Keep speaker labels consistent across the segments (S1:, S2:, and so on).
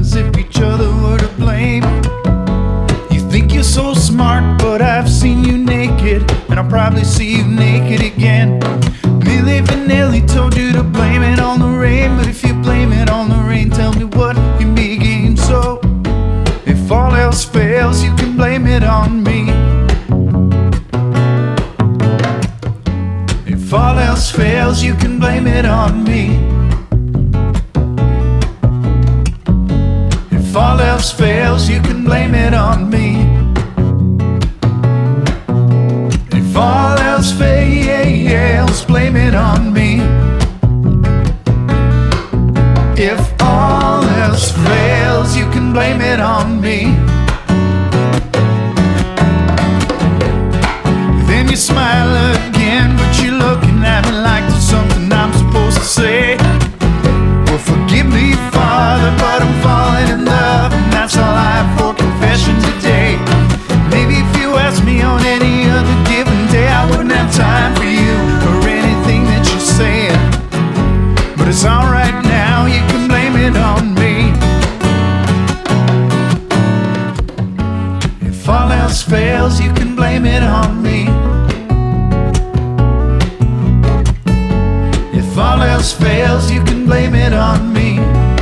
S1: as if each other were to blame. You think you're so smart, but I've seen you naked, and I'll probably see you naked again. Milli Vanilli told you to blame it on the rain, but if you blame it on the rain, tell me what you mean. So if all else fails, you can blame it on me. If all else fails, you can blame it on me. If all else fails, you can blame it on me. If all else fails, blame it on me. If all else fails, you can blame it on me. Then you smile again, but you're looking at me like there's something I'm supposed to say. Well, forgive me, Father, but I'm falling in love, and that's all I have for confession today. Maybe if you asked me on any other given day, I wouldn't have time for you or anything that you're saying. But it's alright now, you can blame it on me. If all else fails, you can blame it on me. If all else fails, you can blame it on me.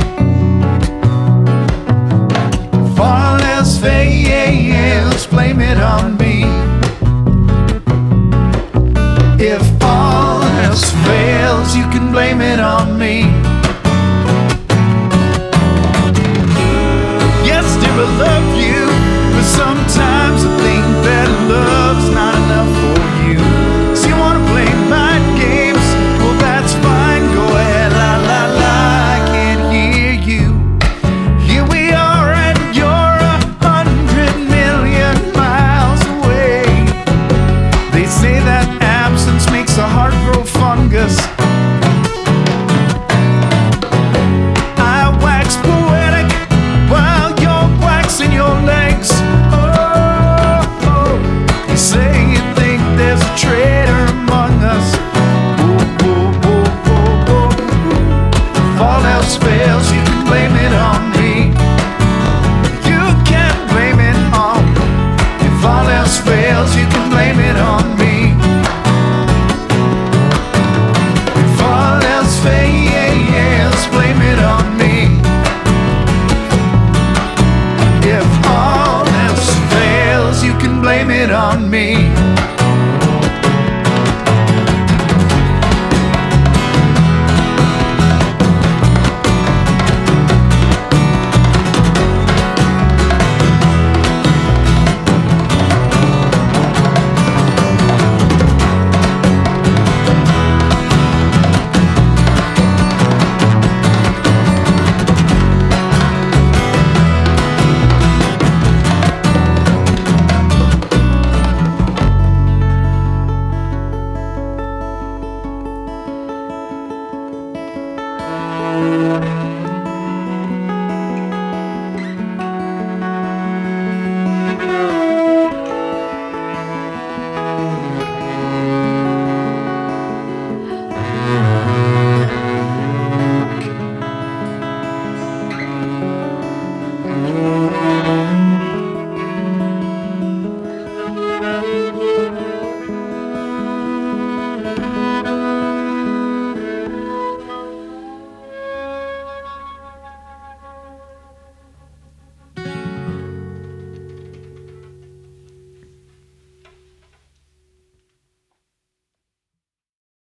S1: If all else fails, blame it on me. If all else fails, you can blame it on me.